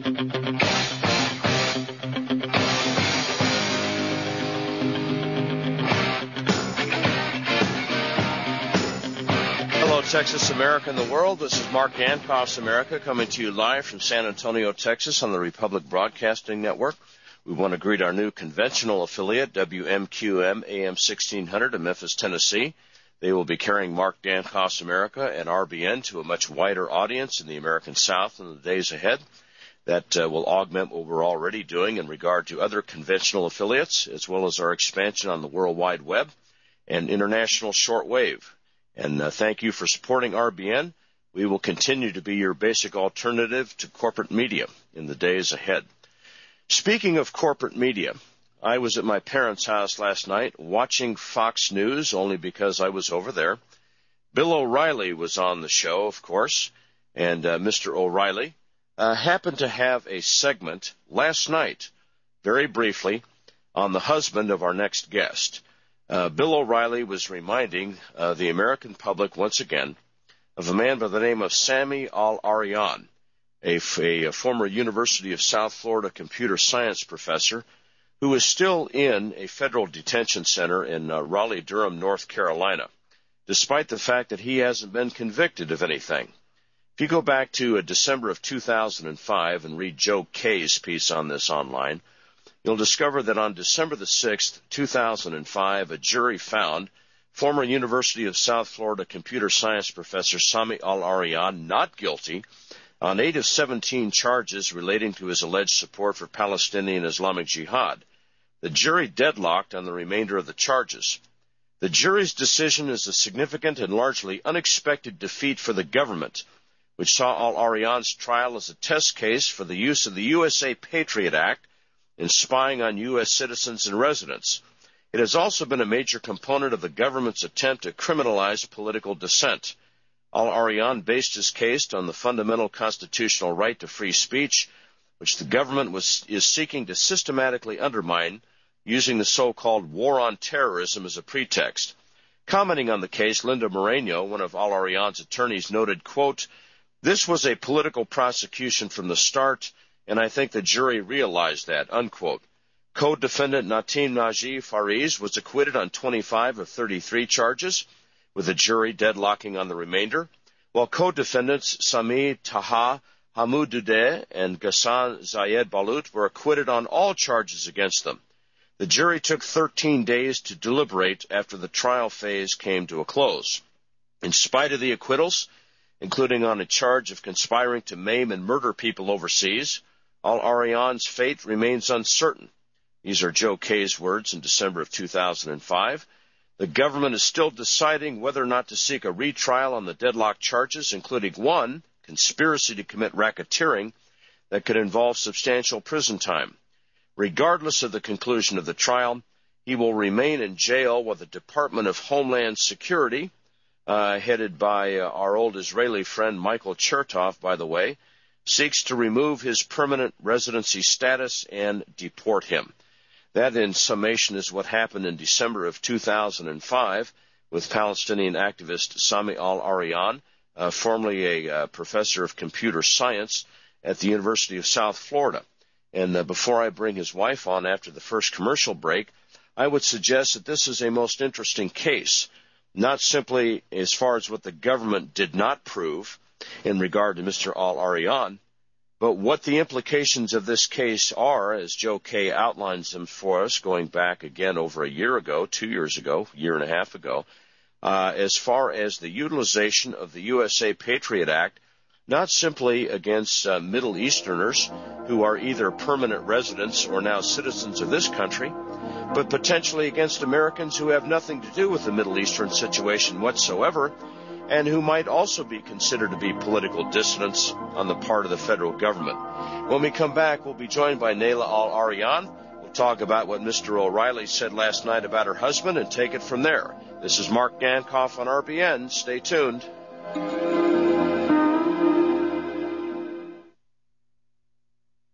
Hello, Texas, America, and the world. This is Mark Dankoff's America coming to you live from San Antonio, Texas on the Republic Broadcasting Network. We want to greet our new conventional affiliate, WMQM AM 1600 in Memphis, Tennessee. They will be carrying Mark Dankoff's America and RBN to a much wider audience in the American South in the days ahead. That will augment what we're already doing in regard to other conventional affiliates, as well as our expansion on the World Wide Web and international shortwave. And thank you for supporting RBN. We will continue to be your basic alternative to corporate media in the days ahead. Speaking of corporate media, I was at my parents' house last night watching Fox News only because I was over there. Bill O'Reilly was on the show, of course, and Mr. O'Reilly happened to have a segment last night, very briefly, on the husband of our next guest. Bill O'Reilly was reminding the American public once again of a man by the name of Sami Al-Arian, a former University of South Florida computer science professor who is still in a federal detention center in Raleigh-Durham, North Carolina, despite the fact that he hasn't been convicted of anything. If you go back to December of 2005 and read Joe Kay's piece on this online, you'll discover that on December the 6th, 2005, a jury found former University of South Florida computer science professor Sami Al-Arian not guilty on 8 of 17 charges relating to his alleged support for Palestinian Islamic Jihad. The jury deadlocked on the remainder of the charges. The jury's decision is a significant and largely unexpected defeat for the government, which saw Al-Arian's trial as a test case for the use of the USA Patriot Act in spying on U.S. citizens and residents. It has also been a major component of the government's attempt to criminalize political dissent. Al-Arian based his case on the fundamental constitutional right to free speech, which the government is seeking to systematically undermine using the so-called war on terrorism as a pretext. Commenting on the case, Linda Moreno, one of Al-Arian's attorneys, noted, quote, "This was a political prosecution from the start, and I think the jury realized that," unquote. Co-defendant Natim Naji Fariz was acquitted on 25 of 33 charges, with the jury deadlocking on the remainder, while co-defendants Sami Taha Hamoudoudet and Ghassan Zayed Balut were acquitted on all charges against them. The jury took 13 days to deliberate after the trial phase came to a close. In spite of the acquittals, including on a charge of conspiring to maim and murder people overseas, Al-Arian's fate remains uncertain. These are Joe Kay's words in December of 2005. The government is still deciding whether or not to seek a retrial on the deadlock charges, including one, conspiracy to commit racketeering, that could involve substantial prison time. Regardless of the conclusion of the trial, he will remain in jail while the Department of Homeland Security, headed by our old Israeli friend Michael Chertoff, by the way, seeks to remove his permanent residency status and deport him. That, in summation, is what happened in December of 2005 with Palestinian activist Sami Al-Arian, formerly a professor of computer science at the University of South Florida. And before I bring his wife on after the first commercial break, I would suggest that this is a most interesting case, not simply as far as what the government did not prove in regard to Mr. Al-Arian, but what the implications of this case are, as Joe Kay outlines them for us, going back again over a year ago, 2 years ago, year and a half ago, as far as the utilization of the USA Patriot Act, not simply against Middle Easterners who are either permanent residents or now citizens of this country, but potentially against Americans who have nothing to do with the Middle Eastern situation whatsoever, and who might also be considered to be political dissidents on the part of the federal government. When we come back, we'll be joined by Nayla Al-Arian. We'll talk about what Mr. O'Reilly said last night about her husband and take it from there. This is Mark Dankoff on RBN. Stay tuned.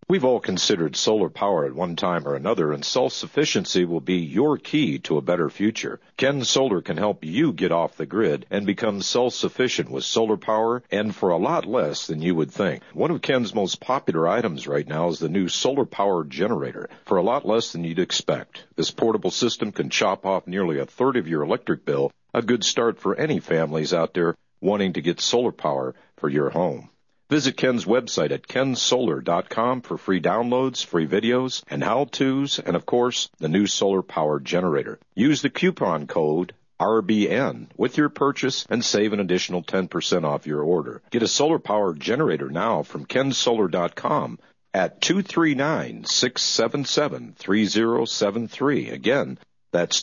We've all considered solar power at one time or another, and self-sufficiency will be your key to a better future. Ken Solar can help you get off the grid and become self-sufficient with solar power, and for a lot less than you would think. One of Ken's most popular items right now is the new solar power generator, for a lot less than you'd expect. This portable system can chop off nearly a third of your electric bill, a good start for any families out there wanting to get solar power for your home. Visit Ken's website at kensolar.com for free downloads, free videos, and how-tos, and, of course, the new solar power generator. Use the coupon code RBN with your purchase and save an additional 10% off your order. Get a solar power generator now from kensolar.com at 239-677-3073. Again, that's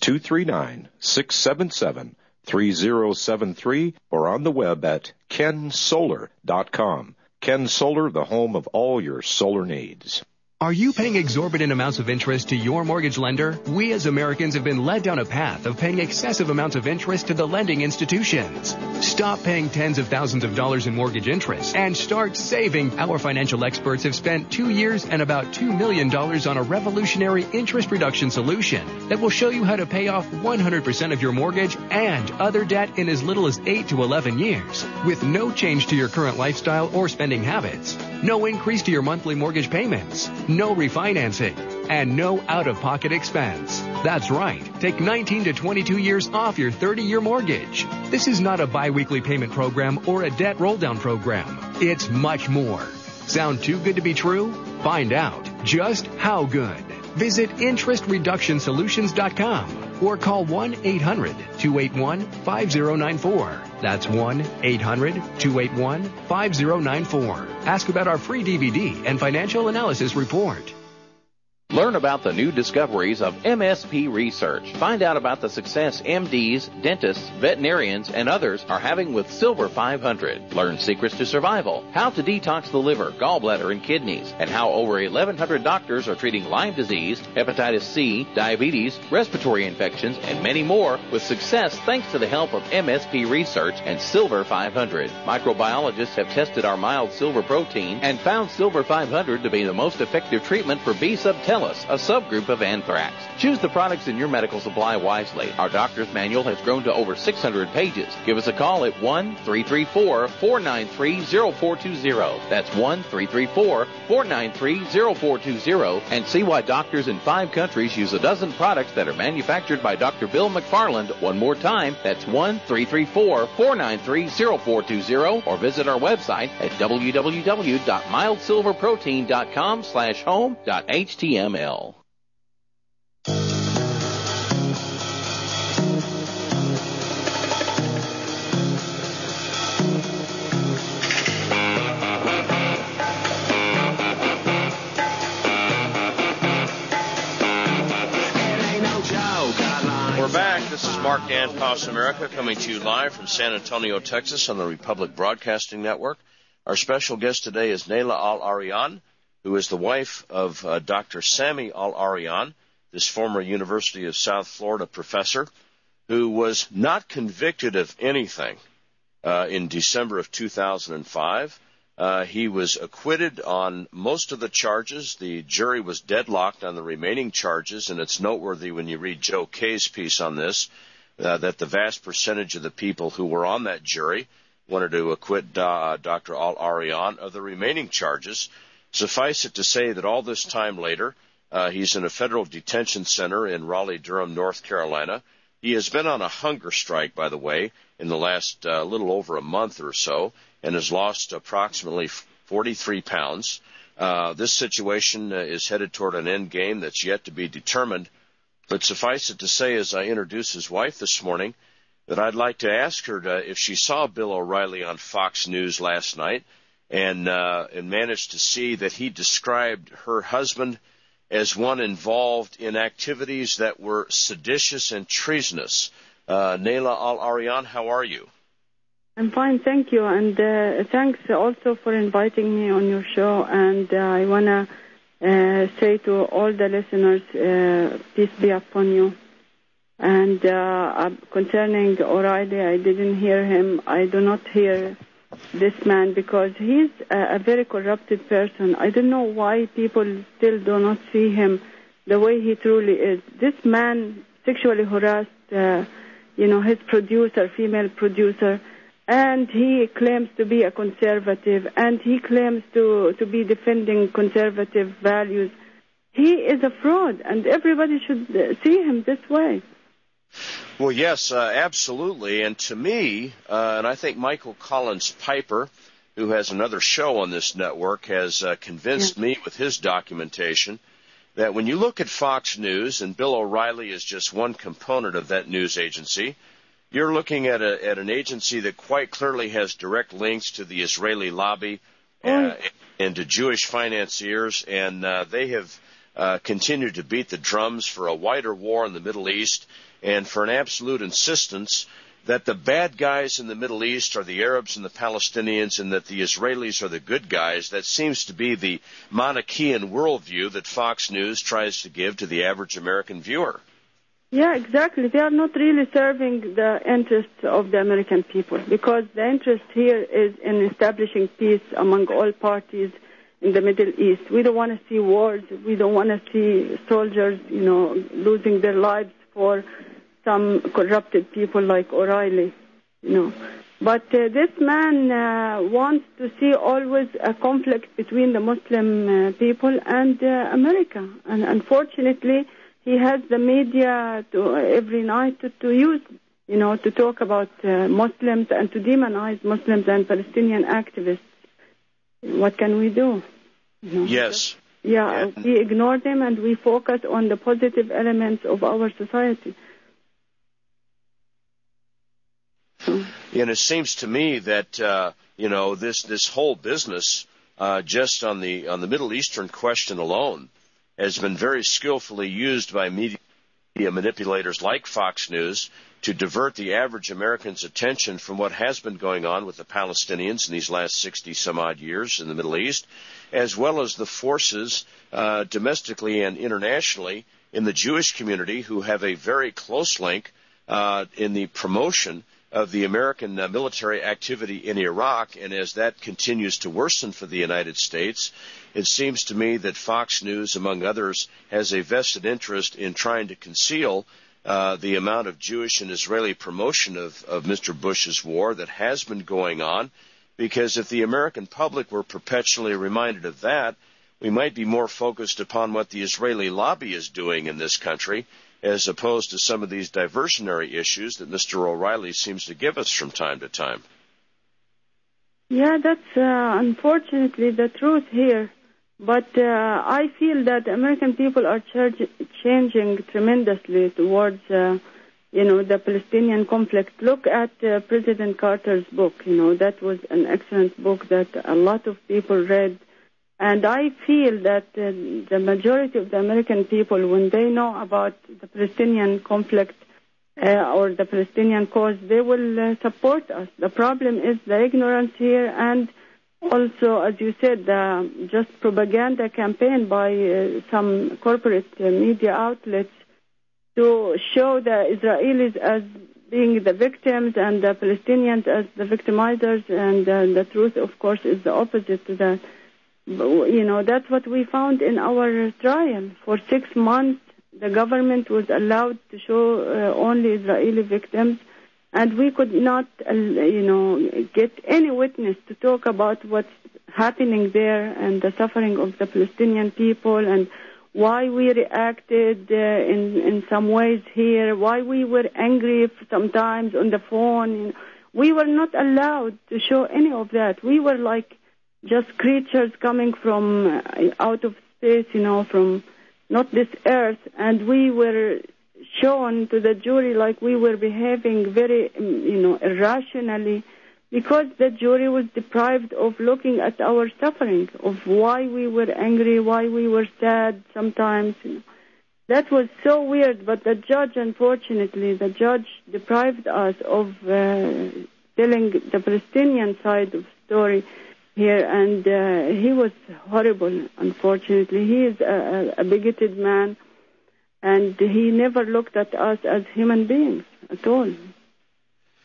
239-677-3073 or on the web at kensolar.com. Ken Solar, the home of all your solar needs. Are you paying exorbitant amounts of interest to your mortgage lender? We as Americans have been led down a path of paying excessive amounts of interest to the lending institutions. Stop paying tens of thousands of dollars in mortgage interest and start saving. Our financial experts have spent 2 years and about $2 million on a revolutionary interest reduction solution that will show you how to pay off 100% of your mortgage and other debt in as little as 8 to 11 years with no change to your current lifestyle or spending habits, no increase to your monthly mortgage payments, no refinancing, and no out-of-pocket expense. That's right. Take 19 to 22 years off your 30-year mortgage. This is not a biweekly payment program or a debt roll-down program. It's much more. Sound too good to be true? Find out just how good. Visit interestreductionsolutions.com or call 1-800-281-5094. That's 1-800-281-5094. Ask about our free DVD and financial analysis report. Learn about the new discoveries of MSP research. Find out about the success MDs, dentists, veterinarians, and others are having with Silver 500. Learn secrets to survival, how to detox the liver, gallbladder, and kidneys, and how over 1,100 doctors are treating Lyme disease, hepatitis C, diabetes, respiratory infections, and many more with success thanks to the help of MSP research and Silver 500. Microbiologists have tested our mild silver protein and found Silver 500 to be the most effective treatment for B. subtilis, a subgroup of anthrax. Choose the products in your medical supply wisely. Our doctor's manual has grown to over 600 pages. Give us a call at 1-334-493-0420. That's 1-334-493-0420 and see why doctors in 5 countries use a dozen products that are manufactured by Dr. Bill McFarland. One more time, that's 1-334-493-0420 or visit our website at www.mildsilverprotein.com/home.html. We're back. This is Mark Danfoss America coming to you live from San Antonio, Texas on the Republic Broadcasting Network. Our special guest today is Nayla Al-Arian, who is the wife of Dr. Sami Al-Arian, this former University of South Florida professor, who was not convicted of anything in December of 2005. He was acquitted on most of the charges. The jury was deadlocked on the remaining charges, and it's noteworthy when you read Joe Kay's piece on this, that the vast percentage of the people who were on that jury wanted to acquit Dr. Al-Arian of the remaining charges. Suffice it to say that all this time later, he's in a federal detention center in Raleigh-Durham, North Carolina. He has been on a hunger strike, by the way, in the last little over a month or so, and has lost approximately 43 pounds. This situation is headed toward an end game that's yet to be determined. But suffice it to say, as I introduce his wife this morning, that I'd like to ask her if she saw Bill O'Reilly on Fox News last night, and managed to see that he described her husband as one involved in activities that were seditious and treasonous. Nayla Al-Arian, how are you? I'm fine, thank you, and thanks also for inviting me on your show. And I want to say to all the listeners, peace be upon you. And concerning O'Reilly, I didn't hear him. I do not hear this man, because he's a very corrupted person. I don't know why people still do not see him the way he truly is. This man sexually harassed, his producer, female producer, and he claims to be a conservative, and he claims to be defending conservative values. He is a fraud, and everybody should see him this way. Well, yes, absolutely. And to me, and I think Michael Collins Piper, who has another show on this network, has convinced me with his documentation that when you look at Fox News, and Bill O'Reilly is just one component of that news agency, you're looking at an agency that quite clearly has direct links to the Israeli lobby and to Jewish financiers, and they have continued to beat the drums for a wider war in the Middle East and for an absolute insistence that the bad guys in the Middle East are the Arabs and the Palestinians and that the Israelis are the good guys. That seems to be the Manichaean worldview that Fox News tries to give to the average American viewer. Yeah, exactly. They are not really serving the interests of the American people, because the interest here is in establishing peace among all parties in the Middle East. We don't want to see wars. We don't want to see soldiers, losing their lives for some corrupted people like O'Reilly, But this man wants to see always a conflict between the Muslim people and America. And unfortunately, he has the media every night to use, to talk about Muslims and to demonize Muslims and Palestinian activists. What can we do? Yes. Yeah, we ignore them and we focus on the positive elements of our society. And it seems to me that this whole business just on the Middle Eastern question alone has been very skillfully used by media manipulators like Fox News to divert the average American's attention from what has been going on with the Palestinians in these last 60-some-odd years in the Middle East, as well as the forces domestically and internationally in the Jewish community who have a very close link in the promotion of the American military activity in Iraq. And as that continues to worsen for the United States, it seems to me that Fox News, among others, has a vested interest in trying to conceal the amount of Jewish and Israeli promotion of Mr. Bush's war that has been going on, because if the American public were perpetually reminded of that, we might be more focused upon what the Israeli lobby is doing in this country as opposed to some of these diversionary issues that Mr. O'Reilly seems to give us from time to time. Yeah, that's unfortunately the truth here. But I feel that American people are changing tremendously towards, the Palestinian conflict. Look at President Carter's book. That was an excellent book that a lot of people read. And I feel that the majority of the American people, when they know about the Palestinian conflict or the Palestinian cause, they will support us. The problem is the ignorance here, and also, as you said, just propaganda campaign by some corporate media outlets to show the Israelis as being the victims and the Palestinians as the victimizers, and the truth, of course, is the opposite to that. That's what we found in our trial. For 6 months, the government was allowed to show only Israeli victims, and we could not, get any witness to talk about what's happening there and the suffering of the Palestinian people and why we reacted in some ways here, why we were angry sometimes on the phone. We were not allowed to show any of that. We were like just creatures coming from out of space, from not this earth, and we were shown to the jury like we were behaving very, irrationally, because the jury was deprived of looking at our suffering, of why we were angry, why we were sad sometimes. That was so weird, but the judge, unfortunately, deprived us of telling the Palestinian side of the story here, and he was horrible, unfortunately. He is a bigoted man, and he never looked at us as human beings at all.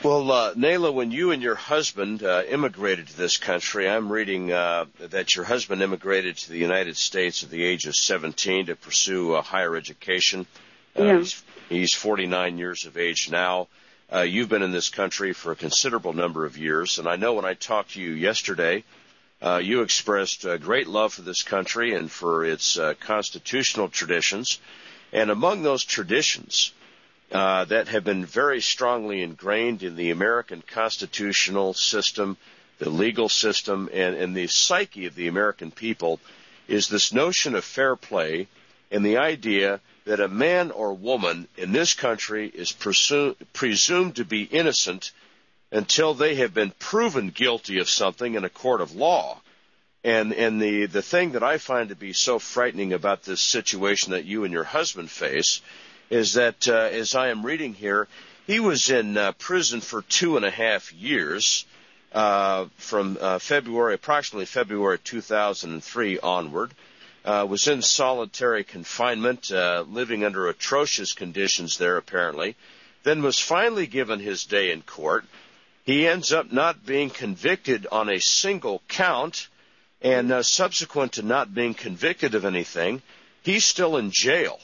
Well, Nayla, when you and your husband immigrated to this country, I'm reading that your husband immigrated to the United States at the age of 17 to pursue higher education. Yeah. He's 49 years of age now. You've been in this country for a considerable number of years, and I know when I talked to you yesterday, you expressed great love for this country and for its constitutional traditions. And among those traditions that have been very strongly ingrained in the American constitutional system, the legal system, and the psyche of the American people is this notion of fair play and the idea that a man or woman in this country is presumed to be innocent until they have been proven guilty of something in a court of law. And the thing that I find to be so frightening about this situation that you and your husband face is that, as I am reading here, he was in prison for 2.5 years from approximately February 2003 onward. Was in solitary confinement, living under atrocious conditions there apparently, then was finally given his day in court. He ends up not being convicted on a single count, and subsequent to not being convicted of anything, he's still in jail.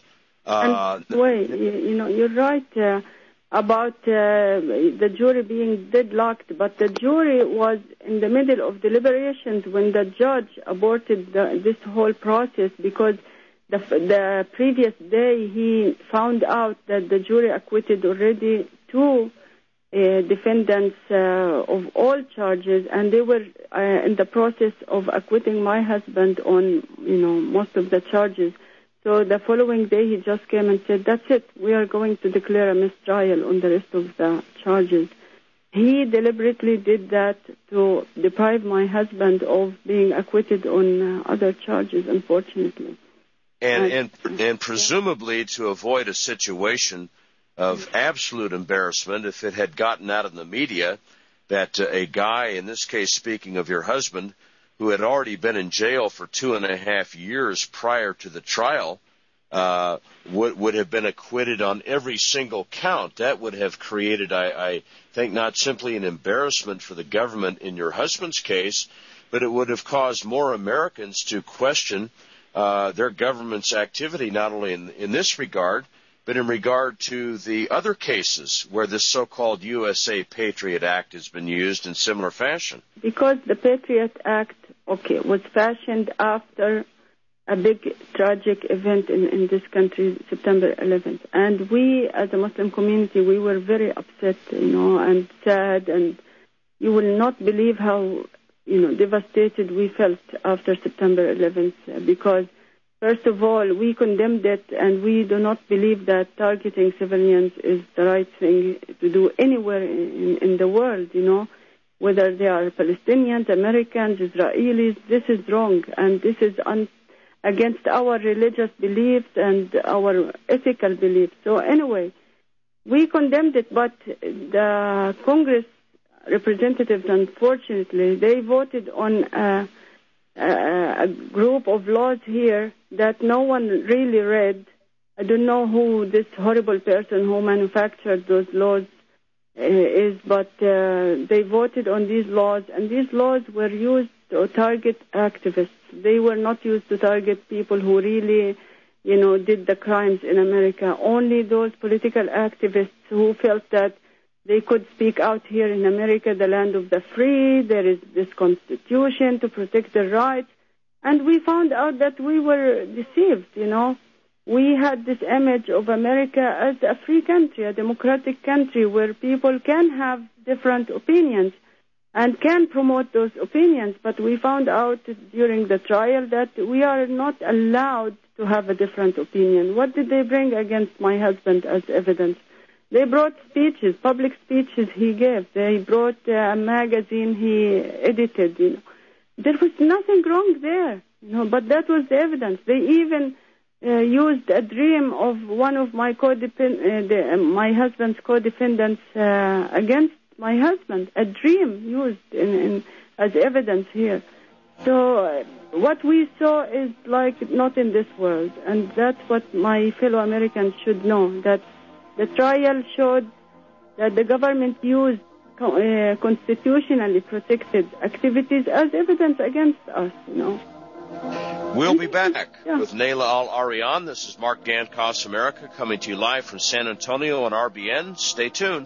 You're right about the jury being deadlocked, but the jury was in the middle of deliberations when the judge aborted this whole process because the previous day he found out that the jury acquitted already 2 defendants of all charges, and they were in the process of acquitting my husband on most of the charges. So the following day, he just came and said, "That's it. We are going to declare a mistrial on the rest of the charges." He deliberately did that to deprive my husband of being acquitted on other charges, unfortunately. And presumably to avoid a situation of absolute embarrassment if it had gotten out in the media that a guy, in this case speaking of your husband, who had already been in jail for 2.5 years prior to the trial, would have been acquitted on every single count. That would have created, I think, not simply an embarrassment for the government in your husband's case, but it would have caused more Americans to question their government's activity, not only in this regard, but in regard to the other cases where this so-called USA Patriot Act has been used in similar fashion. Because the Patriot Act, was fashioned after a big tragic event in this country, September 11th. And we, as a Muslim community, we were very upset, and sad, and you will not believe how, devastated we felt after September 11th, because first of all, we condemned it, and we do not believe that targeting civilians is the right thing to do anywhere in the world, whether they are Palestinians, Americans, Israelis. This is wrong, and this is against our religious beliefs and our ethical beliefs. So anyway, we condemned it, but the Congress representatives, unfortunately, they voted on a group of laws here that no one really read. I don't know who this horrible person who manufactured those laws is, but they voted on these laws, and these laws were used to target activists. They were not used to target people who really, did the crimes in America. Only those political activists who felt that they could speak out here in America, the land of the free. There is this constitution to protect their rights. And we found out that we were deceived, We had this image of America as a free country, a democratic country where people can have different opinions and can promote those opinions. But we found out during the trial that we are not allowed to have a different opinion. What did they bring against my husband as evidence? They brought speeches, public speeches he gave. They brought a magazine he edited, There was nothing wrong there, but that was the evidence. They even used a dream of one of my my husband's co-defendants against my husband. A dream used as evidence here. So what we saw is like not in this world, and that's what my fellow Americans should know, that the trial showed that the government used constitutionally protected activities as evidence against us, you know. We'll be back with Nayla Al-Arian. This is Mark Dankoff's America coming to you live from San Antonio on RBN. Stay tuned.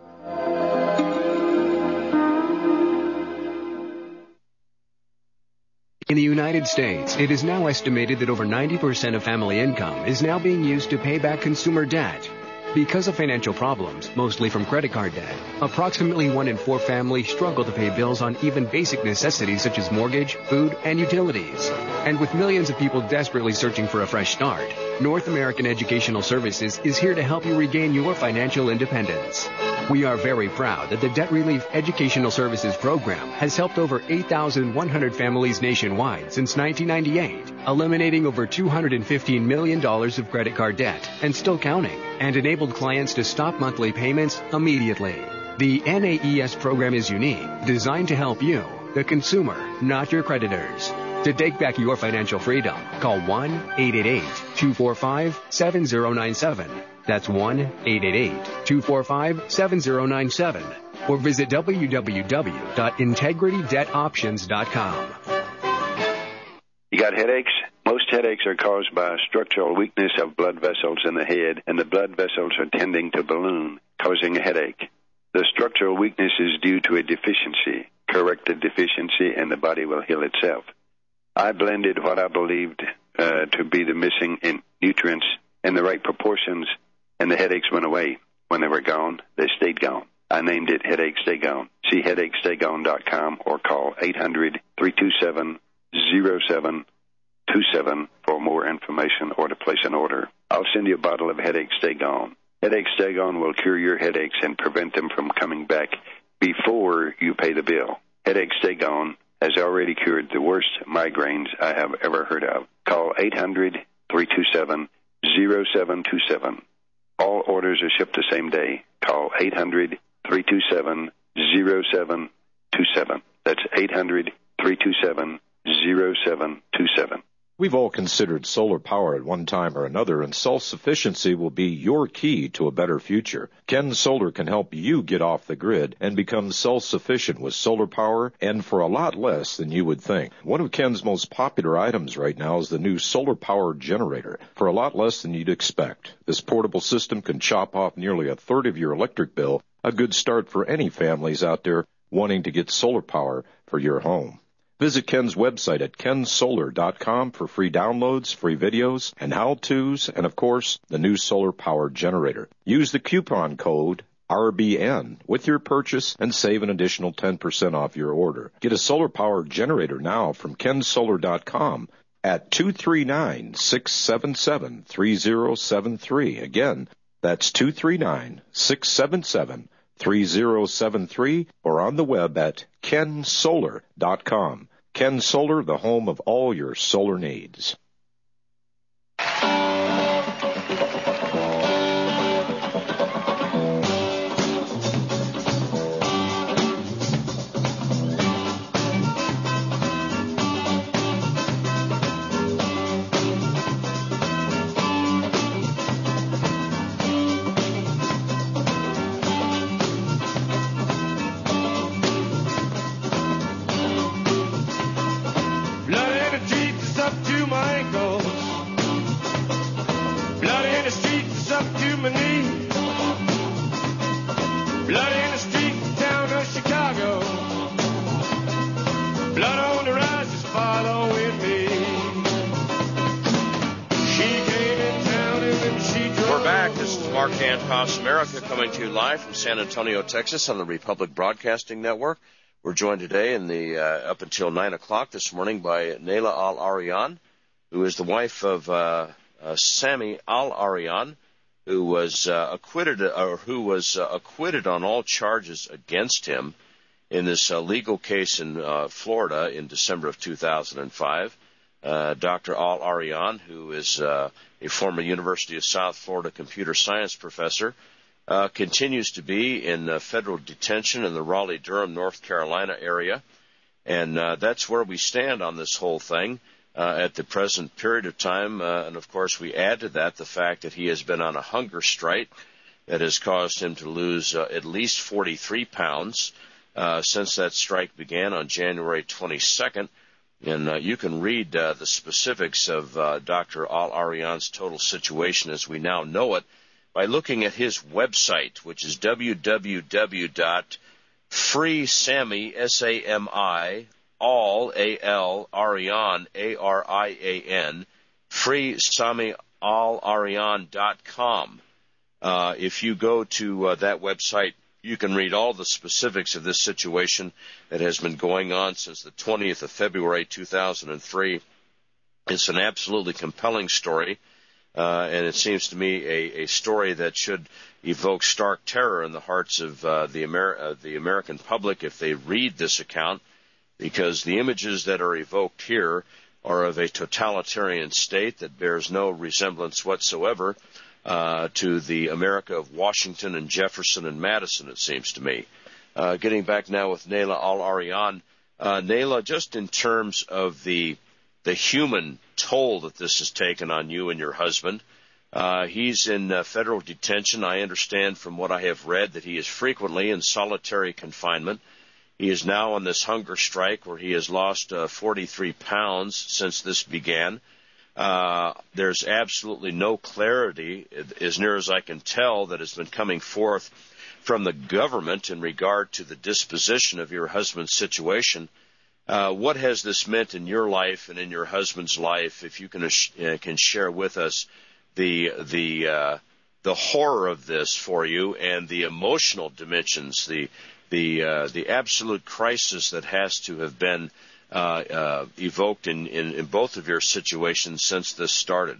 In the United States, it is now estimated that over 90% of family income is now being used to pay back consumer debt. Because of financial problems, mostly from credit card debt, approximately 1 in 4 families struggle to pay bills on even basic necessities such as mortgage, food, and utilities. And with millions of people desperately searching for a fresh start, North American Educational Services is here to help you regain your financial independence. We are very proud that the Debt Relief Educational Services Program has helped over 8,100 families nationwide since 1998, eliminating over $215 million of credit card debt and still counting, and enabled clients to stop monthly payments immediately. The NAES program is unique, designed to help you, the consumer, not your creditors. To take back your financial freedom, call 1-888-245-7097. That's 1-888-245-7097. Or visit www.integritydebtoptions.com. You got headaches? Most headaches are caused by a structural weakness of blood vessels in the head, and the blood vessels are tending to balloon, causing a headache. The structural weakness is due to a deficiency. Correct the deficiency, and the body will heal itself. I blended what I believed to be the missing in nutrients in the right proportions, and the headaches went away. When they were gone, they stayed gone. I named it Headache Stay Gone. See headachestay-gone.com or call 800-327-0727 for more information or to place an order. I'll send you a bottle of Headache Stay Gone. Headache Stay Gone will cure your headaches and prevent them from coming back before you pay the bill. Headache Stay Gone has already cured the worst migraines I have ever heard of. Call 800-327-0727. All orders are shipped the same day. Call 800-327-0727. That's 800-327-0727. We've all considered solar power at one time or another, and self-sufficiency will be your key to a better future. Ken Solar can help you get off the grid and become self-sufficient with solar power, and for a lot less than you would think. One of Ken's most popular items right now is the new solar power generator, for a lot less than you'd expect. This portable system can chop off nearly a third of your electric bill, a good start for any families out there wanting to get solar power for your home. Visit Ken's website at kensolar.com for free downloads, free videos, and how-tos, and, of course, the new solar power generator. Use the coupon code RBN with your purchase and save an additional 10% off your order. Get a solar power generator now from kensolar.com at 239-677-3073. Again, that's 239-677-3073. 3073 or on the web at kensolar.com. Ken Solar, the home of all your solar needs. Mark Dankoff's America coming to you live from San Antonio, Texas on the Republic Broadcasting Network. We're joined today in the up until 9 o'clock this morning by Nayla Al-Arian, who is the wife of Sami Al-Arian, who was acquitted on all charges against him in this legal case in Florida in December of 2005. Dr. Al-Arian, who is a former University of South Florida computer science professor, continues to be in federal detention in the Raleigh-Durham, North Carolina area. And that's where we stand on this whole thing at the present period of time. And, of course, we add to that the fact that he has been on a hunger strike that has caused him to lose at least 43 pounds since that strike began on January 22nd. And you can read the specifics of Dr. Al-Arian's total situation as we now know it by looking at his website, which is www.freesami, S-A-M-I, Al-A-L-Arian, A-R-I-A-N, freesamialarian.com. If you go to that website, you can read all the specifics of this situation that has been going on since the 20th of February, 2003. It's an absolutely compelling story, and it seems to me a story that should evoke stark terror in the hearts of the American public if they read this account, because the images that are evoked here are of a totalitarian state that bears no resemblance whatsoever to the America of Washington and Jefferson and Madison, it seems to me. Getting back now with Nayla Al-Arian. Nayla, just in terms of the human toll that this has taken on you and your husband, he's in federal detention. I understand from what I have read that he is frequently in solitary confinement. He is now on this hunger strike where he has lost 43 pounds since this began. There's absolutely no clarity, as near as I can tell, that has been coming forth from the government in regard to the disposition of your husband's situation. What has this meant in your life and in your husband's life? If you can share with us the horror of this for you and the emotional dimensions, the absolute crisis that has to have been evoked in both of your situations since this started.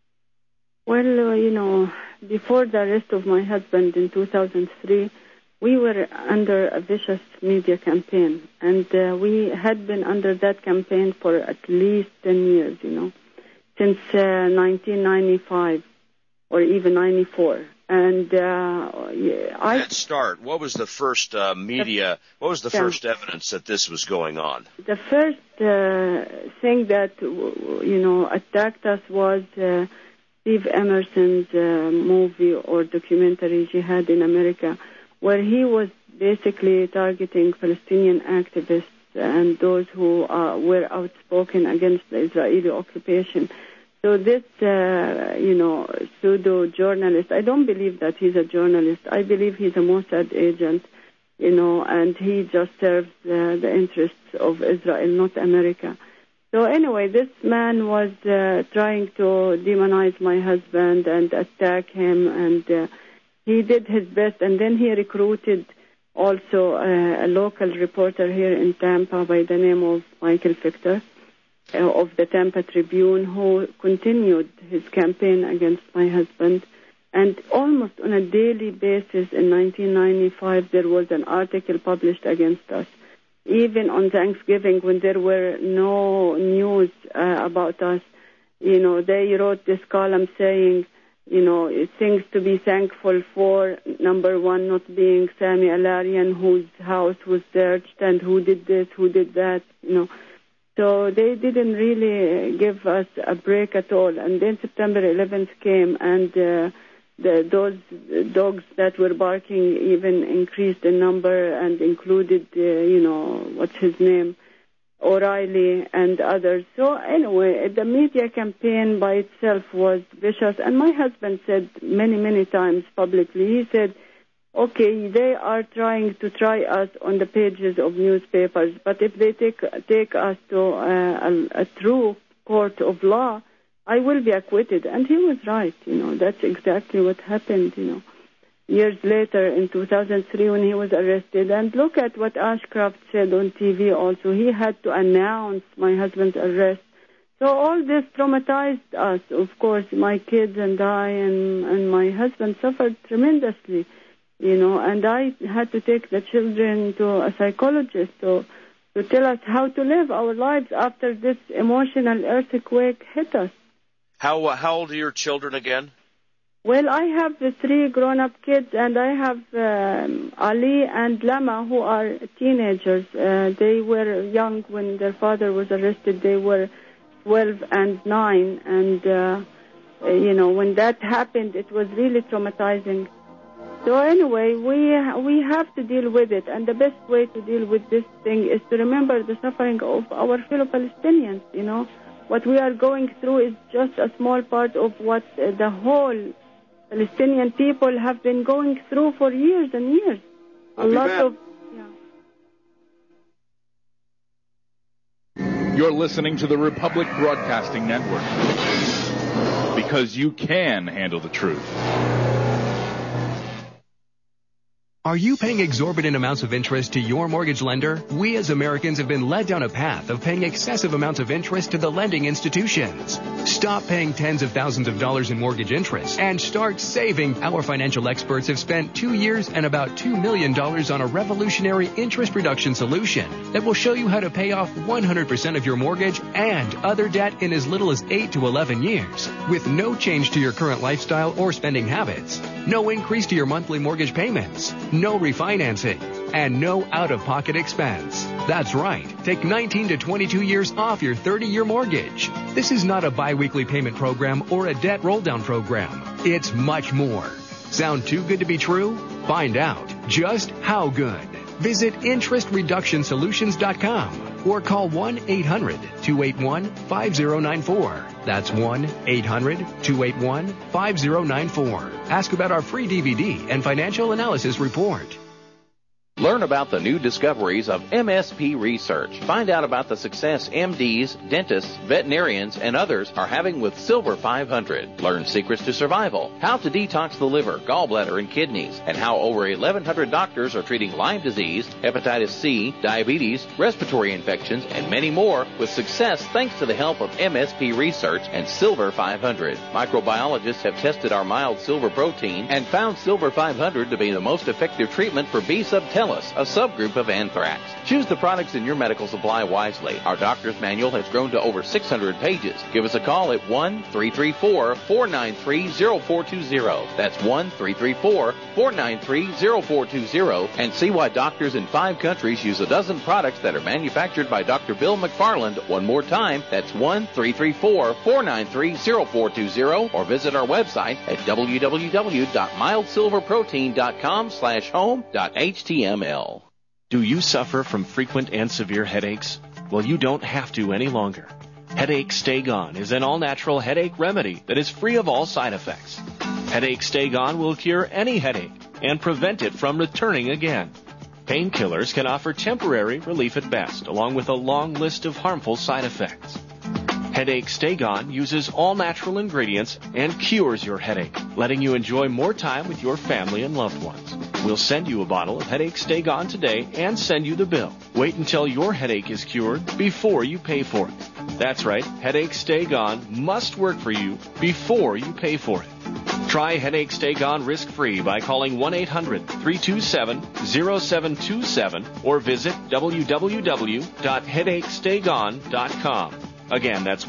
Well, before the arrest of my husband in 2003, we were under a vicious media campaign, and we had been under that campaign for at least 10 years, since 1995 or even 94. And Let's start. What was the first first evidence that this was going on? The first thing that, attacked us was Steve Emerson's movie or documentary, Jihad in America, where he was basically targeting Palestinian activists and those who were outspoken against the Israeli occupation. So this, pseudo-journalist, I don't believe that he's a journalist. I believe he's a Mossad agent, and he just serves the interests of Israel, not America. So anyway, this man was trying to demonize my husband and attack him, and he did his best. And then he recruited also a local reporter here in Tampa by the name of Michael Fichter, of the Tampa Tribune, who continued his campaign against my husband. And almost on a daily basis in 1995, there was an article published against us. Even on Thanksgiving, when there were no news about us, they wrote this column saying, things to be thankful for. Number one, not being Sami Al-Arian, whose house was searched, and who did this, who did that, So they didn't really give us a break at all. And then September 11th came, and those dogs that were barking even increased in number and included, what's his name, O'Reilly and others. So anyway, the media campaign by itself was vicious. And my husband said many, many times publicly, he said, okay, they are trying to try us on the pages of newspapers, but if they take us to a true court of law, I will be acquitted. And he was right, that's exactly what happened, Years later, in 2003, when he was arrested, and look at what Ashcroft said on TV also, he had to announce my husband's arrest. So all this traumatized us. Of course, my kids and I and my husband suffered tremendously. And I had to take the children to a psychologist to tell us how to live our lives after this emotional earthquake hit us. How old are your children again? Well, I have the 3 grown-up kids, and I have Ali and Lama, who are teenagers. They were young when their father was arrested. They were 12 and 9, and when that happened, it was really traumatizing. So anyway, we have to deal with it, and the best way to deal with this thing is to remember the suffering of our fellow Palestinians. You know, what we are going through is just a small part of what the whole Palestinian people have been going through for years and years. You're listening to the Republic Broadcasting Network, because you can handle the truth. Are you paying exorbitant amounts of interest to your mortgage lender? We as Americans have been led down a path of paying excessive amounts of interest to the lending institutions. Stop paying tens of thousands of dollars in mortgage interest and start saving. Our financial experts have spent 2 years and about $2 million on a revolutionary interest reduction solution that will show you how to pay off 100% of your mortgage and other debt in as little as 8 to 11 years with no change to your current lifestyle or spending habits, no increase to your monthly mortgage payments, no refinancing, and no out-of-pocket expense. That's right. Take 19 to 22 years off your 30-year mortgage. This is not a bi-weekly payment program or a debt roll-down program. It's much more. Sound too good to be true? Find out just how good. Visit interestreductionsolutions.com or call 1-800-281-5094. That's 1-800-281-5094. Ask about our free DVD and financial analysis report. Learn about the new discoveries of MSP research. Find out about the success MDs, dentists, veterinarians, and others are having with Silver 500. Learn secrets to survival, how to detox the liver, gallbladder, and kidneys, and how over 1,100 doctors are treating Lyme disease, hepatitis C, diabetes, respiratory infections, and many more with success thanks to the help of MSP research and Silver 500. Microbiologists have tested our mild silver protein and found Silver 500 to be the most effective treatment for B. subtilis, a subgroup of anthrax. Choose the products in your medical supply wisely. Our doctor's manual has grown to over 600 pages. Give us a call at 1-334-493-0420. That's 1-334-493-0420 and see why doctors in 5 countries use a dozen products that are manufactured by Dr. Bill McFarland. One more time, that's 1-334-493-0420 or visit our website at www.mildsilverprotein.com/home.html. Do you suffer from frequent and severe headaches? Well, you don't have to any longer. Headache Stay Gone is an all-natural headache remedy that is free of all side effects. Headache Stay Gone will cure any headache and prevent it from returning again. Painkillers can offer temporary relief at best, along with a long list of harmful side effects. Headache Stay Gone uses all-natural ingredients and cures your headache, letting you enjoy more time with your family and loved ones. We'll send you a bottle of Headache Stay Gone today and send you the bill. Wait until your headache is cured before you pay for it. That's right, Headache Stay Gone must work for you before you pay for it. Try Headache Stay Gone risk-free by calling 1-800-327-0727 or visit www.headachestaygone.com. Again, that's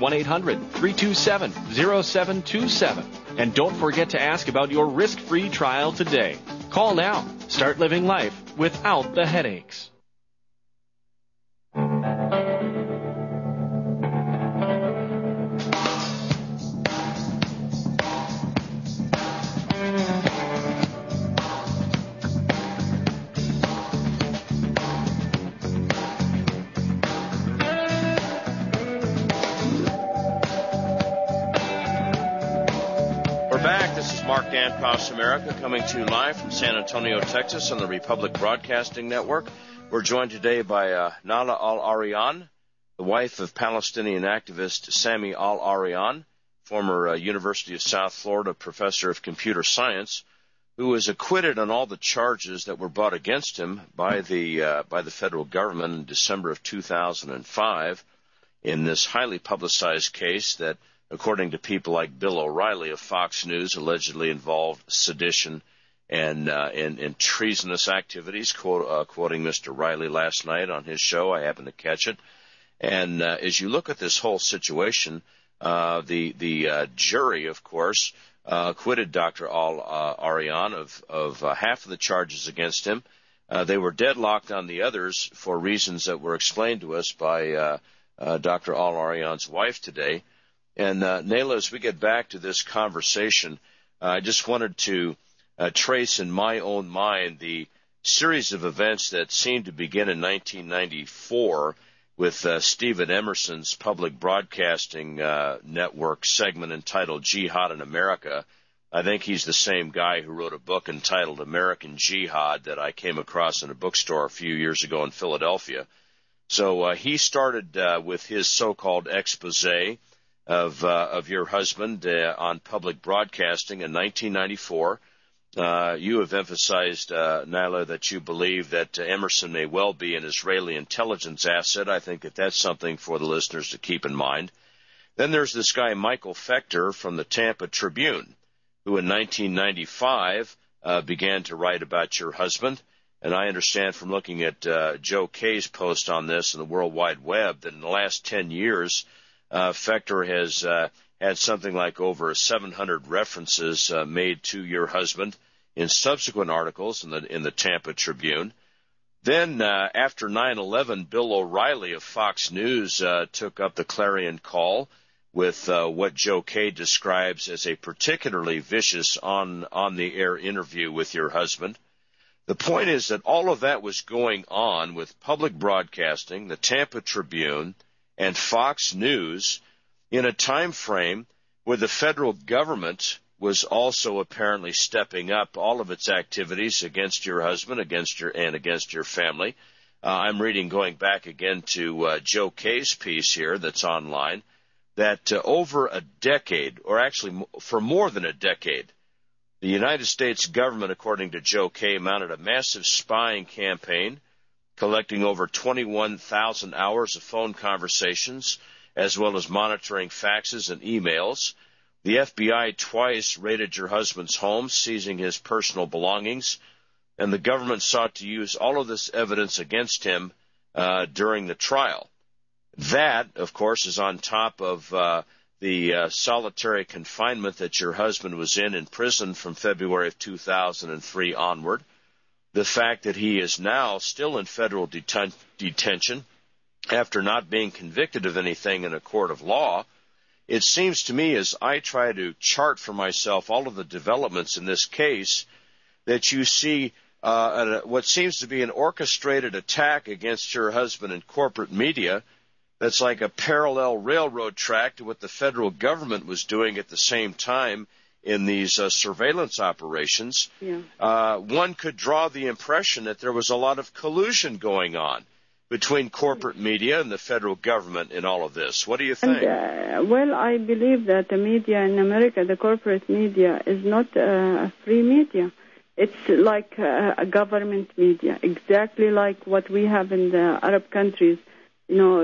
1-800-327-0727. And don't forget to ask about your risk-free trial today. Call now. Start living life without the headaches. Mark Across America coming to you live from San Antonio, Texas on the Republic Broadcasting Network. We're joined today by Nahlah Al-Arian, the wife of Palestinian activist Sami Al-Arian, former University of South Florida professor of computer science, who was acquitted on all the charges that were brought against him by the federal government in December of 2005 in this highly publicized case that, according to people like Bill O'Reilly of Fox News, allegedly involved sedition and treasonous activities, quoting Mr. Riley last night on his show. I happened to catch it. And as you look at this whole situation, the jury, of course, acquitted Dr. Al-Arian of half of the charges against him. They were deadlocked on the others for reasons that were explained to us by Dr. Al-Arian's wife today. And, Nahlah, as we get back to this conversation, I just wanted to trace in my own mind the series of events that seemed to begin in 1994 with Stephen Emerson's public broadcasting network segment entitled Jihad in America. I think he's the same guy who wrote a book entitled American Jihad that I came across in a bookstore a few years ago in Philadelphia. So he started with his so-called expose of your husband on public broadcasting in 1994. You have emphasized, Nyla, that you believe that Emerson may well be an Israeli intelligence asset. I think that that's something for the listeners to keep in mind. Then there's this guy, Michael Fechter, from the Tampa Tribune, who in 1995 began to write about your husband. And I understand from looking at Joe Kay's post on this in the World Wide Web that in the last 10 years, Fechter has had something like over 700 references made to your husband in subsequent articles in the Tampa Tribune. Then after 9/11, Bill O'Reilly of Fox News took up the clarion call with what Joe Kay describes as a particularly vicious on-the-air interview with your husband. The point is that all of that was going on with public broadcasting, the Tampa Tribune, and Fox News in a time frame where the federal government was also apparently stepping up all of its activities against your husband, against your family. I'm reading, going back again to Joe Kay's piece here that's online, that over a decade, or actually for more than a decade, the United States government, according to Joe Kay, mounted a massive spying campaign, collecting over 21,000 hours of phone conversations, as well as monitoring faxes and emails. The FBI twice raided your husband's home, seizing his personal belongings, and the government sought to use all of this evidence against him during the trial. That, of course, is on top of the solitary confinement that your husband was in prison from February of 2003 onward. The fact that he is now still in federal detention after not being convicted of anything in a court of law. It seems to me, as I try to chart for myself all of the developments in this case, that you see what seems to be an orchestrated attack against your husband in corporate media that's like a parallel railroad track to what the federal government was doing at the same time in these surveillance operations. Yeah. One could draw the impression that there was a lot of collusion going on between corporate media and the federal government in all of this. What do you think? Well, I believe that the media in America, the corporate media, is not a free media. It's like a government media, exactly like what we have in the Arab countries. You know,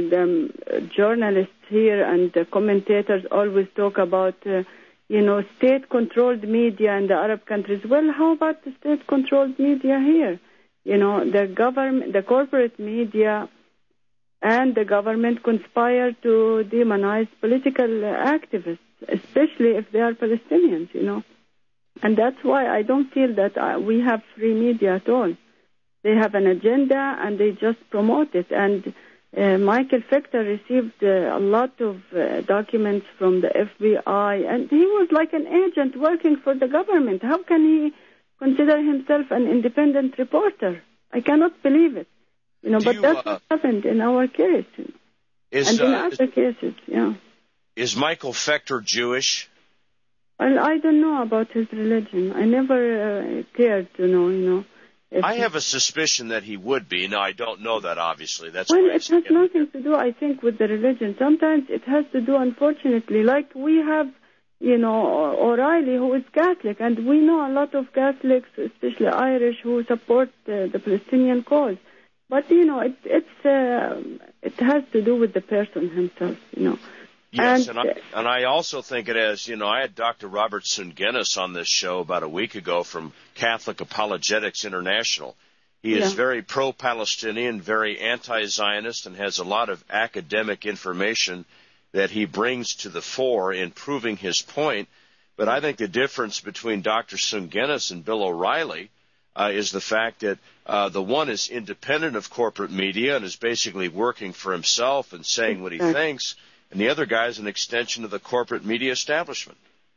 the journalists here and the commentators always talk about, state-controlled media in the Arab countries. Well, how about the state-controlled media here? You know, the corporate media and the government conspire to demonize political activists, especially if they are Palestinians, you know. And that's why I don't feel that we have free media at all. They have an agenda and they just promote it. And Michael Fechter received a lot of documents from the FBI, and he was like an agent working for the government. How can he consider himself an independent reporter? I cannot believe it. You know, but that's what happened in our case. You know. And in other cases, yeah. Is Michael Fechter Jewish? Well, I don't know about his religion. I never cared to know, you know. I have a suspicion that he would be. No, I don't know that, obviously. That's well, it has nothing to do, I think, with the religion. Sometimes it has to do, unfortunately, like we have, you know, O'Reilly, who is Catholic, and we know a lot of Catholics, especially Irish, who support the Palestinian cause. But, you know, it has to do with the person himself, you know. Yes, and I also think it has, you know, I had Dr. Robert Sungenis on this show about a week ago from Catholic Apologetics International. He is very pro-Palestinian, very anti-Zionist, and has a lot of academic information that he brings to the fore in proving his point. But I think the difference between Dr. Sungenis and Bill O'Reilly is the fact that the one is independent of corporate media and is basically working for himself and saying what he thinks, and the other guy is an extension of the corporate media establishment.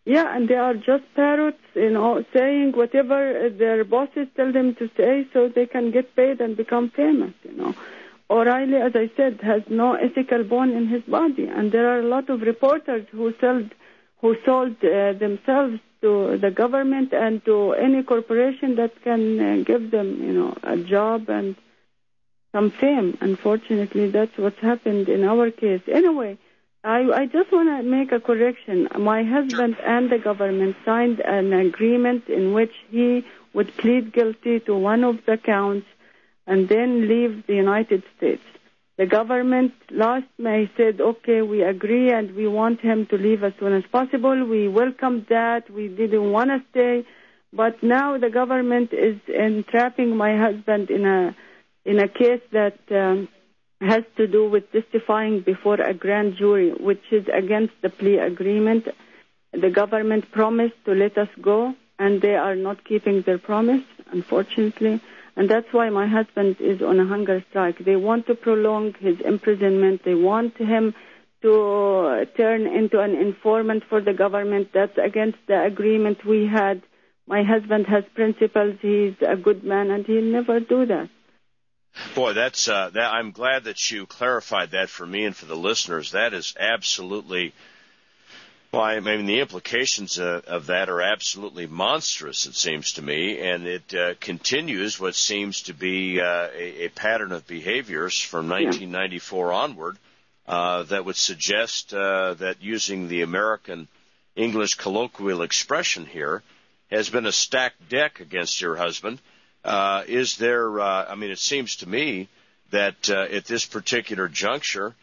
Yeah, and they are just parrots, saying whatever their bosses tell them to say so they can get paid and become famous, O'Reilly, as I said, has no ethical bone in his body, and there are a lot of reporters who sold themselves to the government and to any corporation that can give them, a job and some fame. Unfortunately, that's what's happened in our case. Anyway, I just want to make a correction. My husband and the government signed an agreement in which he would plead guilty to one of the counts and then leave the United States. The government last May said, okay, we agree and we want him to leave as soon as possible. We welcomed that. We didn't want to stay. But now the government is entrapping my husband in a case that has to do with testifying before a grand jury, which is against the plea agreement. The government promised to let us go, and they are not keeping their promise, unfortunately. And that's why my husband is on a hunger strike. They want to prolong his imprisonment. They want him to turn into an informant for the government. That's against the agreement we had. My husband has principles. He's a good man, and he'll never do that. Boy, that's I'm glad that you clarified that for me and for the listeners. That is absolutely, well, I mean, the implications of that are absolutely monstrous, it seems to me, and it continues what seems to be a pattern of behaviors from 1994 onward that would suggest that using the American English colloquial expression here has been a stacked deck against your husband. Is there, it seems to me that at this particular juncture,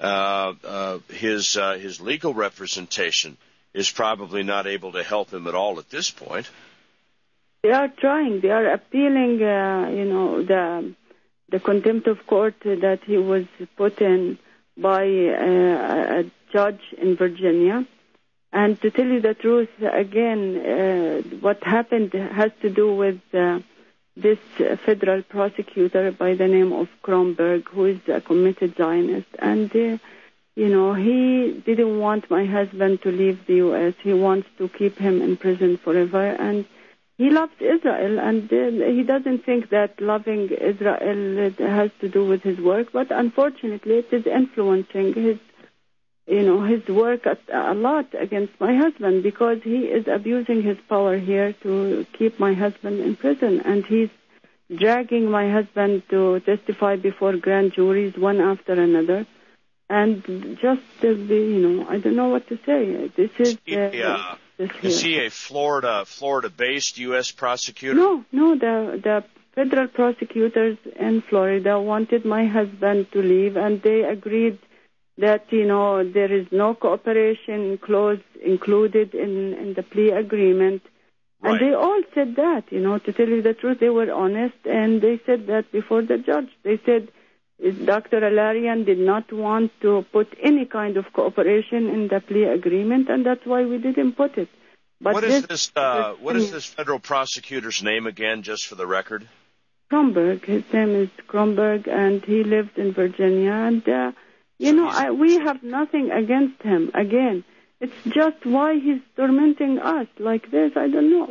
his legal representation is probably not able to help him at all at this point. They are trying. They are appealing, the contempt of court that he was put in by a judge in Virginia. And to tell you the truth, again, what happened has to do with this federal prosecutor by the name of Kronberg, who is a committed Zionist. And, he didn't want my husband to leave the U.S. He wants to keep him in prison forever. And he loves Israel, and he doesn't think that loving Israel has to do with his work. But unfortunately, it is influencing his work a lot against my husband, because he is abusing his power here to keep my husband in prison. And he's dragging my husband to testify before grand juries one after another. And just, I don't know what to say. This is... Is he a Florida-based U.S. prosecutor? No, the federal prosecutors in Florida wanted my husband to leave, and they agreed that, there is no cooperation clause included in the plea agreement. Right. And they all said that, to tell you the truth, they were honest, and they said that before the judge. They said Dr. Alarian did not want to put any kind of cooperation in the plea agreement, and that's why we didn't put it. But what is this federal prosecutor's name again, just for the record? Kronberg. His name is Kronberg, and he lived in Virginia, and... we have nothing against him. Again, it's just why he's tormenting us like this. I don't know.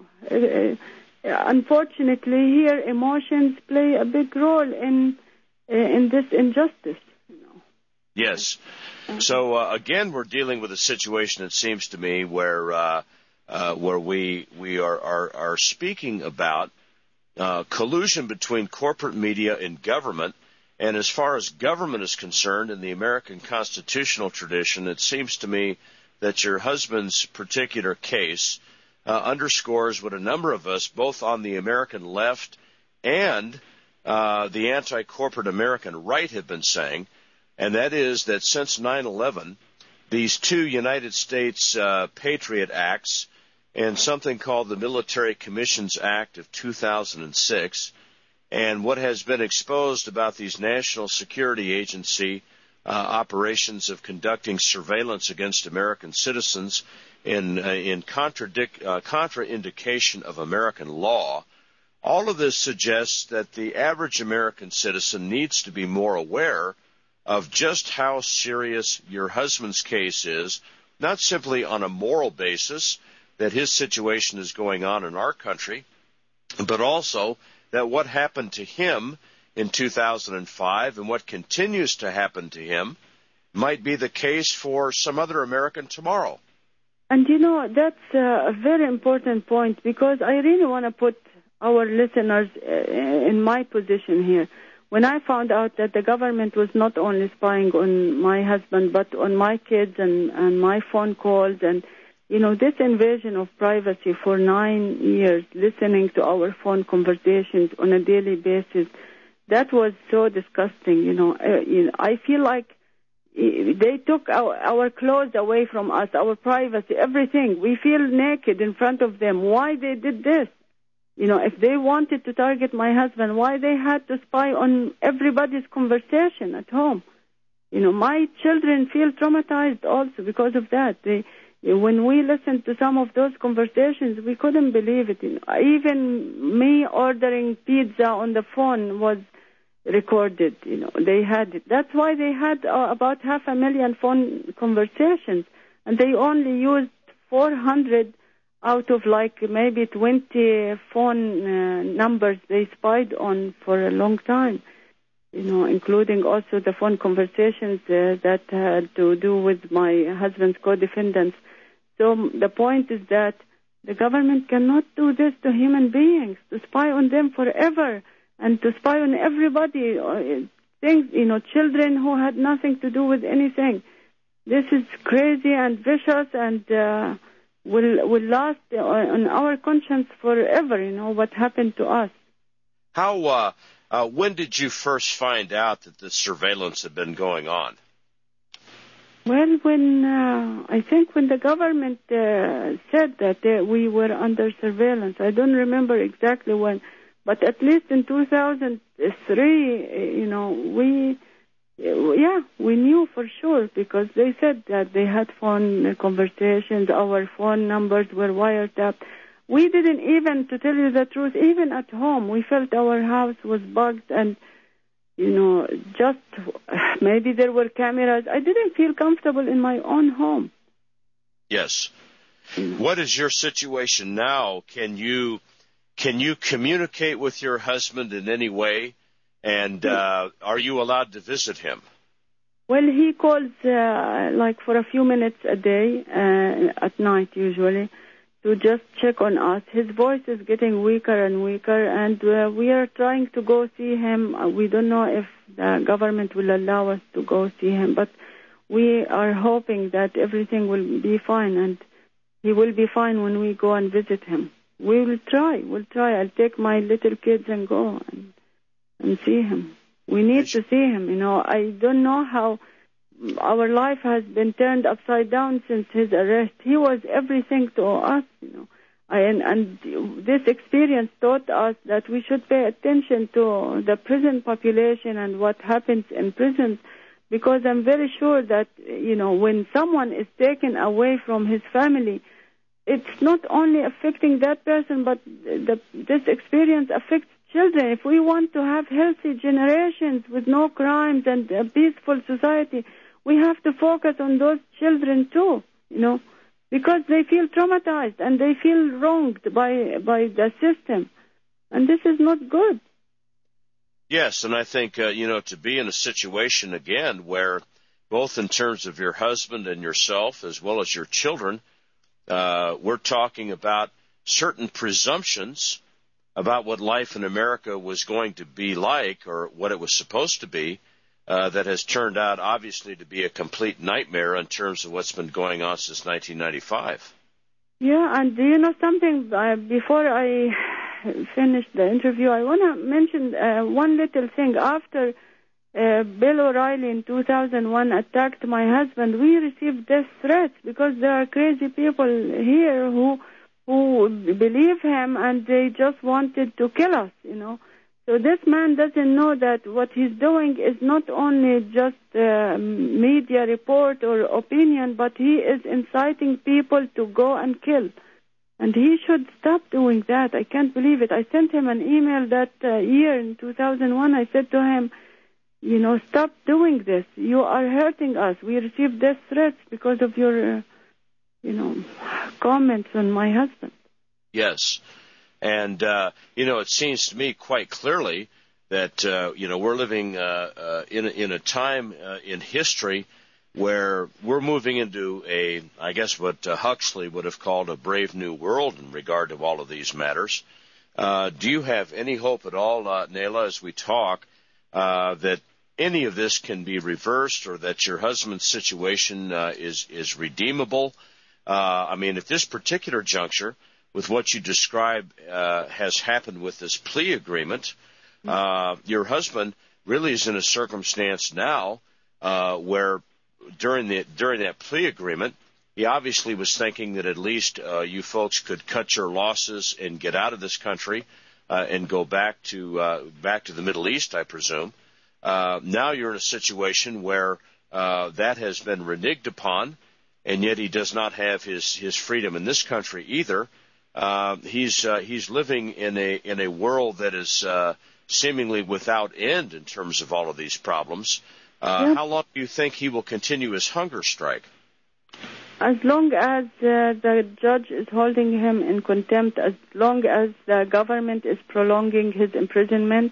Unfortunately, here emotions play a big role in this injustice. Yes. So again, we're dealing with a situation, it seems to me, where we are speaking about collusion between corporate media and government. And as far as government is concerned, in the American constitutional tradition, it seems to me that your husband's particular case underscores what a number of us, both on the American left and the anti-corporate American right, have been saying, and that is that since 9/11, these two United States Patriot Acts and something called the Military Commissions Act of 2006, and what has been exposed about these national security agency operations of conducting surveillance against American citizens in contraindication of American law, all of this suggests that the average American citizen needs to be more aware of just how serious your husband's case is, not simply on a moral basis that his situation is going on in our country, but also that what happened to him in 2005 and what continues to happen to him might be the case for some other American tomorrow. And, that's a very important point, because I really want to put our listeners in my position here. When I found out that the government was not only spying on my husband, but on my kids and my phone calls, and, this invasion of privacy for 9 years, listening to our phone conversations on a daily basis, that was so disgusting. I feel like they took our clothes away from us, our privacy, everything. We feel naked in front of them. Why they did this? If they wanted to target my husband, why they had to spy on everybody's conversation at home? My children feel traumatized also because of that. When we listened to some of those conversations, we couldn't believe it. Even me ordering pizza on the phone was recorded. They had it. That's why they had about 500,000 phone conversations, and they only used 400 out of maybe 20 phone numbers they spied on for a long time, including also the phone conversations that had to do with my husband's co-defendants. So the point is that the government cannot do this to human beings, to spy on them forever and to spy on everybody, things, children who had nothing to do with anything. This is crazy and vicious and will last on our conscience forever, what happened to us. How? When did you first find out that the surveillance had been going on? Well, I think when the government said that we were under surveillance. I don't remember exactly when, but at least in 2003, we knew for sure, because they said that they had phone conversations, our phone numbers were wiretapped. We didn't even, to tell you the truth, even at home, we felt our house was bugged and, just maybe there were cameras. I didn't feel comfortable in my own home. Yes. What is your situation now? Can you communicate with your husband in any way? And are you allowed to visit him? Well, he calls for a few minutes a day, at night usually, to just check on us. His voice is getting weaker and weaker, and we are trying to go see him. We don't know if the government will allow us to go see him, but we are hoping that everything will be fine, and he will be fine when we go and visit him. We'll try. I'll take my little kids and go and see him. We need to see him. I don't know how our life has been turned upside down since his arrest. He was everything to us, and this experience taught us that we should pay attention to the prison population and what happens in prisons, because I'm very sure that, when someone is taken away from his family, it's not only affecting that person, but this experience affects children. If we want to have healthy generations with no crimes and a peaceful society, we have to focus on those children too, because they feel traumatized and they feel wronged by the system. And this is not good. Yes, and I think, to be in a situation, again, where both in terms of your husband and yourself, as well as your children, we're talking about certain presumptions about what life in America was going to be like, or what it was supposed to be, that has turned out, obviously, to be a complete nightmare in terms of what's been going on since 1995. Yeah, and do you know something? Before I finish the interview, I want to mention one little thing. After Bill O'Reilly in 2001 attacked my husband, we received death threats because there are crazy people here who believe him and they just wanted to kill us, So this man doesn't know that what he's doing is not only just media report or opinion, but he is inciting people to go and kill. And he should stop doing that. I can't believe it. I sent him an email that year in 2001. I said to him, stop doing this. You are hurting us. We received death threats because of your comments on my husband. Yes. And, it seems to me quite clearly that, we're living in a time in history where we're moving into I guess what Huxley would have called a brave new world in regard to all of these matters. Do you have any hope at all, Nayla, as we talk, that any of this can be reversed or that your husband's situation is redeemable? At this particular juncture, with what you describe has happened with this plea agreement, your husband really is in a circumstance now where during that plea agreement, he obviously was thinking that at least you folks could cut your losses and get out of this country and go back to the Middle East, I presume. Now you're in a situation where that has been reneged upon, and yet he does not have his freedom in this country either. He's living in a world that is seemingly without end in terms of all of these problems. How long do you think he will continue his hunger strike? As long as the judge is holding him in contempt, as long as the government is prolonging his imprisonment.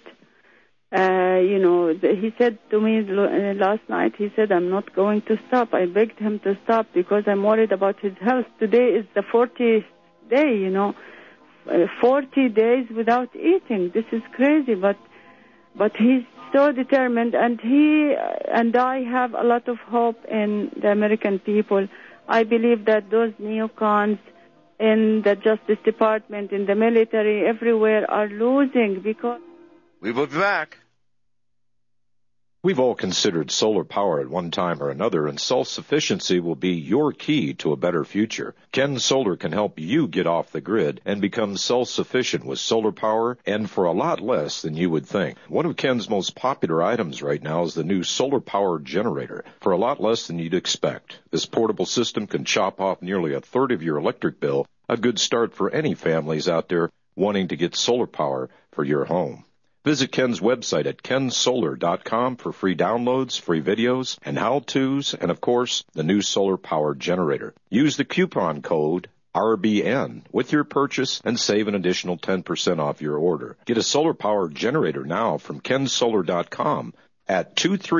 He said to me last night, he said, I'm not going to stop. I begged him to stop because I'm worried about his health. Today is the 40th day, 40 days without eating. This is crazy, but he's so determined, and he and I have a lot of hope in the American people. I believe that those neocons in the Justice Department, in the military, everywhere are losing because... We will be back. We've all considered solar power at one time or another, and self-sufficiency will be your key to a better future. Ken Solar can help you get off the grid and become self-sufficient with solar power, and for a lot less than you would think. One of Ken's most popular items right now is the new solar power generator, for a lot less than you'd expect. This portable system can chop off nearly a third of your electric bill, a good start for any families out there wanting to get solar power for your home. Visit Ken's website at kensolar.com for free downloads, free videos, and how-tos, and, of course, the new solar power generator. Use the coupon code RBN with your purchase and save an additional 10% off your order. Get a solar power generator now from kensolar.com at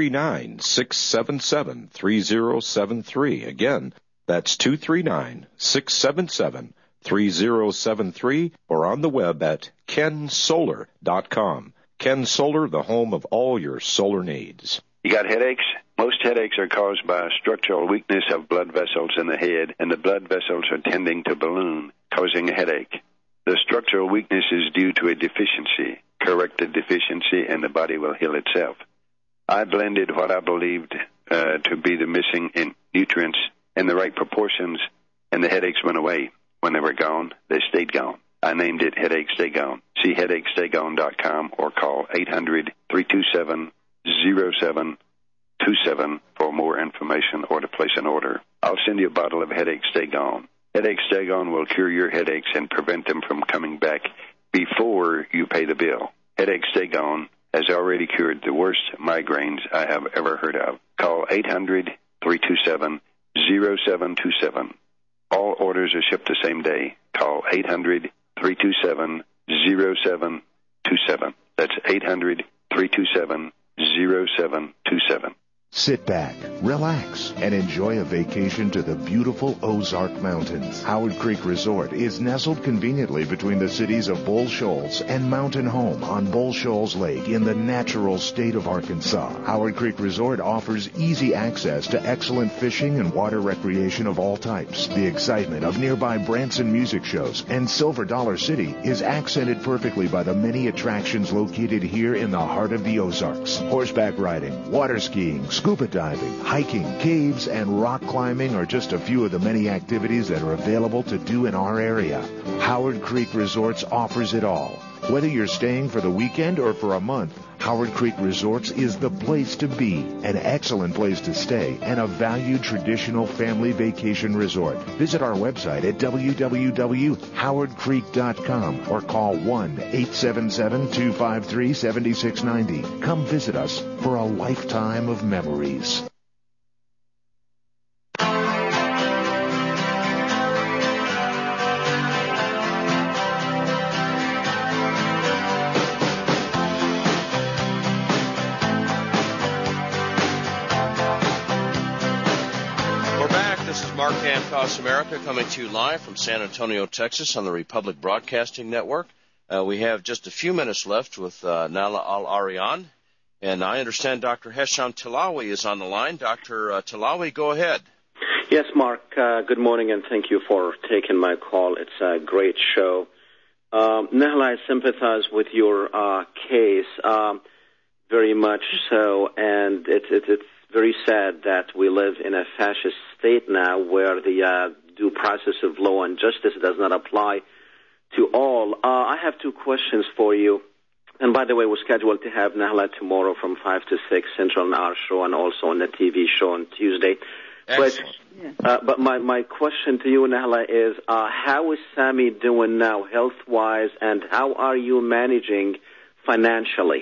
239-677-3073. Again, that's 239-677-3073 or on the web at kensolar.com. Ken Solar, the home of all your solar needs. You got headaches? Most headaches are caused by a structural weakness of blood vessels in the head, and the blood vessels are tending to balloon, causing a headache. The structural weakness is due to a deficiency. Correct the deficiency, and the body will heal itself. I blended what I believed to be the missing in nutrients in the right proportions, and the headaches went away. When they were gone, they stayed gone. I named it Headache Stay Gone. See headachestay-gone.com or call 800-327-0727 for more information or to place an order. I'll send you a bottle of Headache Stay Gone. Headache Stay Gone will cure your headaches and prevent them from coming back before you pay the bill. Headache Stay Gone has already cured the worst migraines I have ever heard of. Call 800-327-0727. All orders are shipped the same day. Call 800-327-0727. That's 800-327-0727. Sit back, relax, and enjoy a vacation to the beautiful Ozark Mountains. Howard Creek Resort is nestled conveniently between the cities of Bull Shoals and Mountain Home on Bull Shoals Lake in the natural state of Arkansas. Howard Creek Resort offers easy access to excellent fishing and water recreation of all types. The excitement of nearby Branson music shows and Silver Dollar City is accented perfectly by the many attractions located here in the heart of the Ozarks. Horseback riding, water skiing, scuba diving, hiking, caves, and rock climbing are just a few of the many activities that are available to do in our area. Howard Creek Resorts offers it all. Whether you're staying for the weekend or for a month, Howard Creek Resorts is the place to be, an excellent place to stay, and a valued traditional family vacation resort. Visit our website at www.howardcreek.com or call 1-877-253-7690. Come visit us for a lifetime of memories. Danfoss America coming to you live from San Antonio, Texas on the Republic Broadcasting Network. We have just a few minutes left with Nahla Al-Arian, and I understand Dr. Hesham Tilawi is on the line. Dr. Tilawi, go ahead. Yes, Mark. Good morning, and thank you for taking my call. It's a great show. Nahla, I sympathize with your case very much so, and it's very sad that we live in a fascist state now where the due process of law and justice does not apply to all. I have two questions for you. And by the way, we're scheduled to have Nahla tomorrow from 5 to 6 Central on our show and also on the TV show on Tuesday. Excellent. But my question to you, Nahla, is how is Sami doing now health-wise, and how are you managing financially?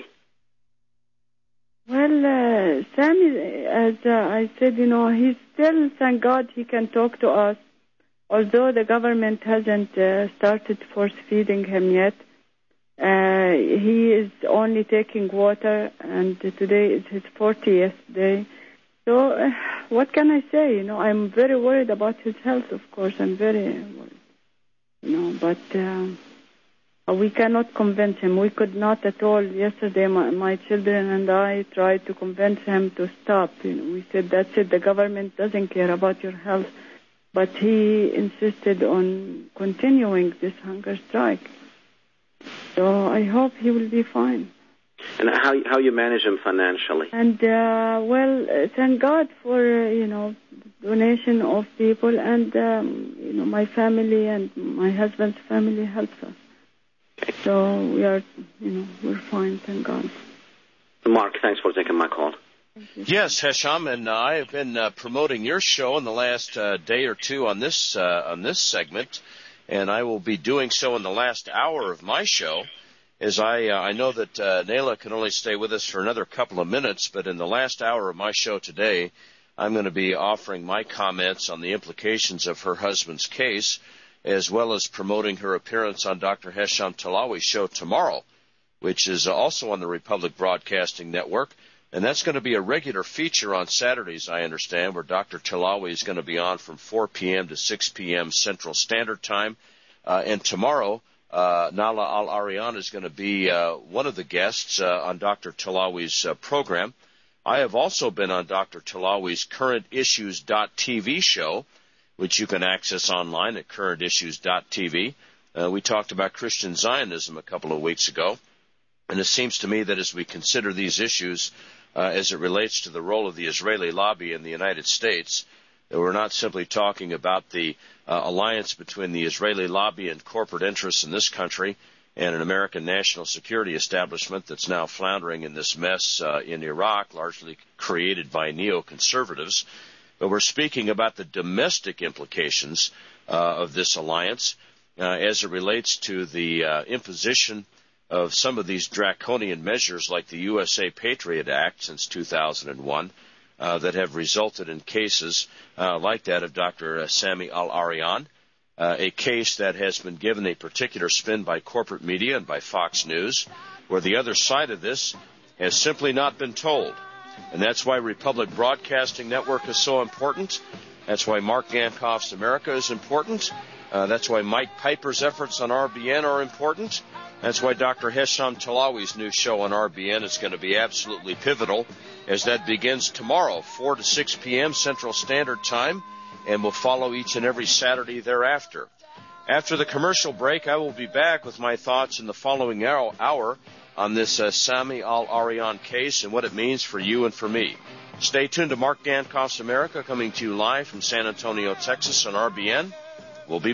Well, Sami, as I said, he's still, thank God, he can talk to us, although the government hasn't started force-feeding him yet. He is only taking water, and today is his 40th day. So what can I say? I'm very worried about his health, of course. I'm very worried. But we cannot convince him. We could not at all. Yesterday, my children and I tried to convince him to stop. We said, that's it. The government doesn't care about your health. But he insisted on continuing this hunger strike. So I hope he will be fine. And how you manage him financially? And, thank God for, donation of people. And, my family and my husband's family helps us. So we are, we're fine, thank God. Mark, thanks for taking my call. Yes, Hesham, and I have been promoting your show in the last day or two on this segment, and I will be doing so in the last hour of my show, as I know that Nahla can only stay with us for another couple of minutes, but in the last hour of my show today, I'm going to be offering my comments on the implications of her husband's case, as well as promoting her appearance on Dr. Hesham Tilawi's show tomorrow, which is also on the Republic Broadcasting Network. And that's going to be a regular feature on Saturdays, I understand, where Dr. Tilawi is going to be on from 4 p.m. to 6 p.m. Central Standard Time. And tomorrow, Nahla Al-Arian is going to be one of the guests on Dr. Tilawi's program. I have also been on Dr. Tilawi's CurrentIssues.tv show, which you can access online at CurrentIssues.tv. We talked about Christian Zionism a couple of weeks ago. And it seems to me that as we consider these issues as it relates to the role of the Israeli lobby in the United States, that we're not simply talking about the alliance between the Israeli lobby and corporate interests in this country and an American national security establishment that's now floundering in this mess in Iraq, largely created by neoconservatives. But we're speaking about the domestic implications of this alliance as it relates to the imposition of some of these draconian measures like the USA Patriot Act since 2001 that have resulted in cases like that of Dr. Sami Al-Arian, a case that has been given a particular spin by corporate media and by Fox News, where the other side of this has simply not been told. And that's why Republic Broadcasting Network is so important. That's why Mark Dankoff's America is important. That's why Mike Piper's efforts on RBN are important. That's why Dr. Hesham Tilawi's new show on RBN is going to be absolutely pivotal, as that begins tomorrow, 4 to 6 p.m. Central Standard Time, and will follow each and every Saturday thereafter. After the commercial break, I will be back with my thoughts in the following hour on this Sami Al-Arian case and what it means for you and for me. Stay tuned to Mark Dankoff's America, coming to you live from San Antonio, Texas on RBN. We'll be